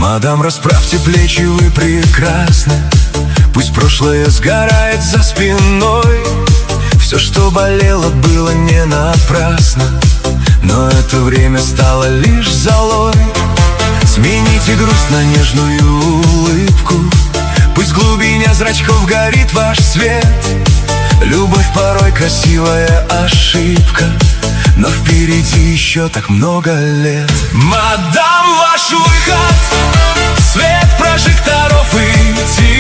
Мадам, расправьте плечи, вы прекрасны. Пусть прошлое сгорает за спиной. Все, что болело, было не напрасно, но это время стало лишь золой. Смените грусть на нежную улыбку. Пусть в глубине зрачков горит ваш свет. Любовь порой красивая ошибка, но впереди еще так много лет. Мадам, ваш выход, свет прожекторов и тишина.